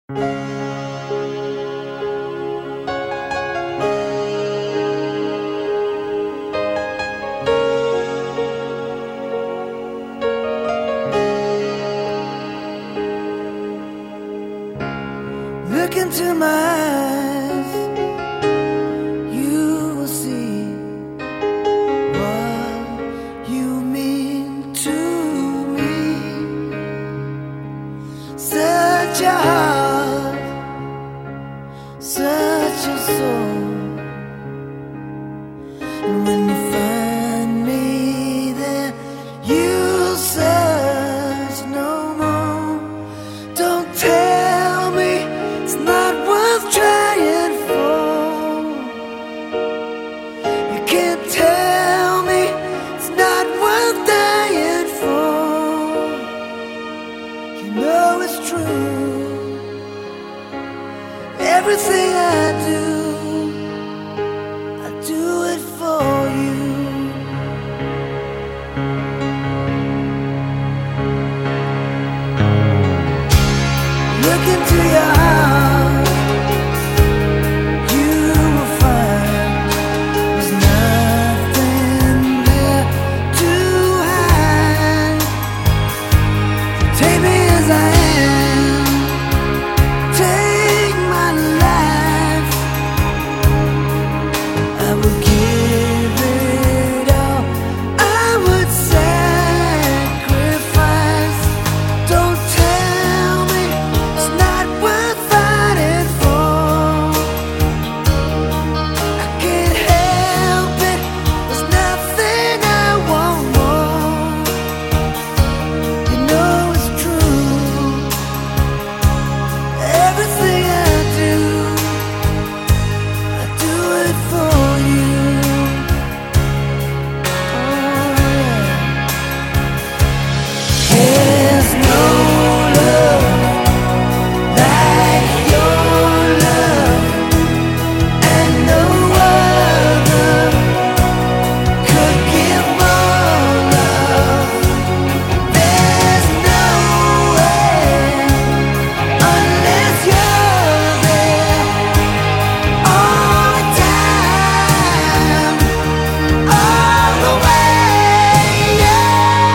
Look into my eyes, you will see what you mean to me. Such a heart, such a soul. And when you find me there, you'll search no more. Don't tell me it's not worth trying for. You can't tell me it's not worth dying for. You know it's true. Everything I do it for you. Look into your heart, you will find there's nothing there to hide. Take me as I am, take my life. I would give it all, I would sacrifice. Don't tell me it's not worth fighting for. I can't help it, there's nothing I want more. You know it's true. Everything I do it for you. Oh yeah. There's no love like your love, and no other could give more love. There's no way unless you're there all the time, all the way, yeah.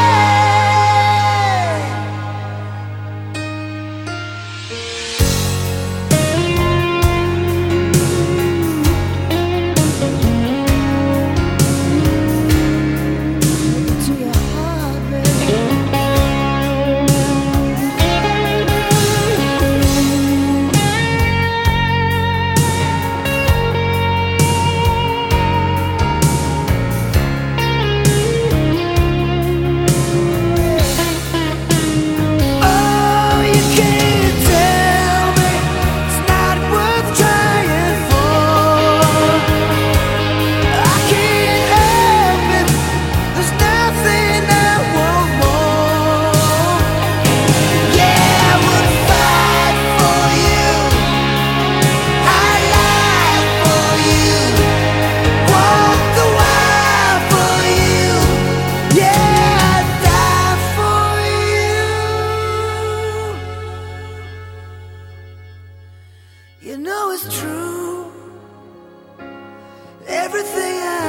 To your heart, baby. Oh, you can't tell me it's not worth trying for. I can't help it, there's nothing I want more. Yeah, I would fight for you, I'd lie for you, walk the wire for you. Yeah, I'd die for you. You know it's true. Everything I